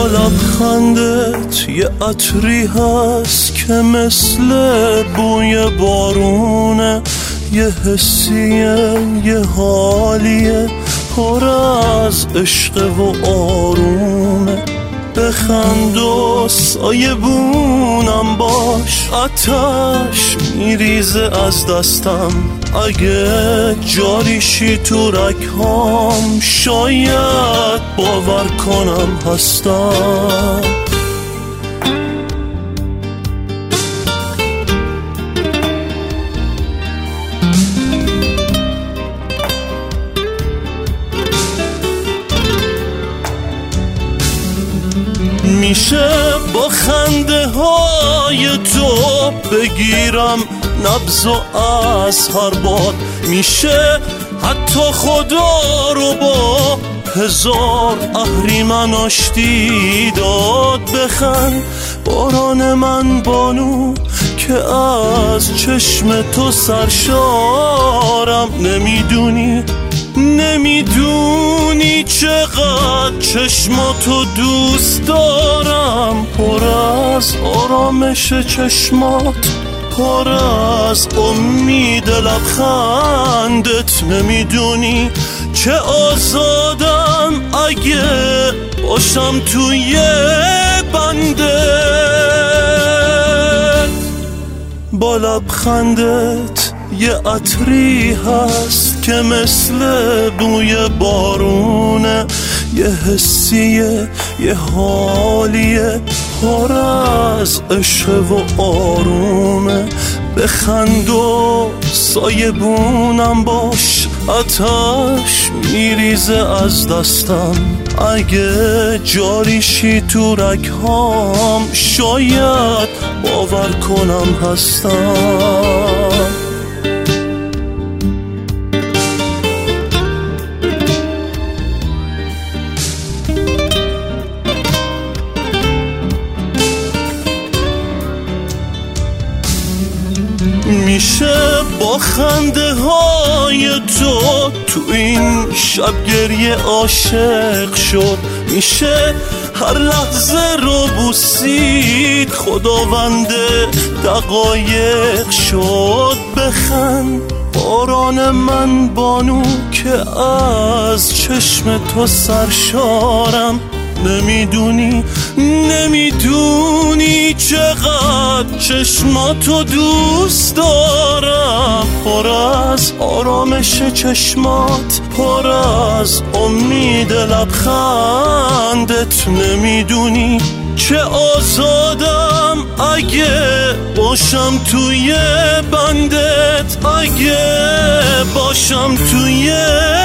با لبخندت یه عطری هست که مثل بوی بارونه، یه حسیه، یه حالیه، پر از عشق و آرومه. بخند و سایه بونم باش، آتش میریزه از دستم. اگه جاریشی تو رگهام، شاید باور کنم هستم. میشه با خنده های تو بگیرم نبض و از هر باد، میشه حتی خدا رو با هزار اهریمن آشتی داد. بخند باران من بانو که از چشم تو سرشارم. نمیدونی چقدر چشماتو دوست دارم. پر از آرامش چشمات، پر از امید لبخندت. نمیدونی چه آزادم اگه باشم توی بندت. با لبخندت یه عطری هست که مثل بوی بارونه، یه حسیه، یه حالیه، پر از عشق و آرومه. بخند و سایه بونم باش، آتش میریزه از دستم. اگه جاریشی تو رگهام، شاید باور کنم هستم. میشه با خنده های تو این شب گریه عاشق شد. میشه هر لحظه رو بوسید خداوند دقایق شد. بخند باران من بانو که از چشم تو سرشارم. نمیدونی چقدر چشماتو دوست دارم. پر از آرامش چشمات، پر از امید لبخندت. نمیدونی چه آزادم اگه باشم توی بندت. اگه باشم توی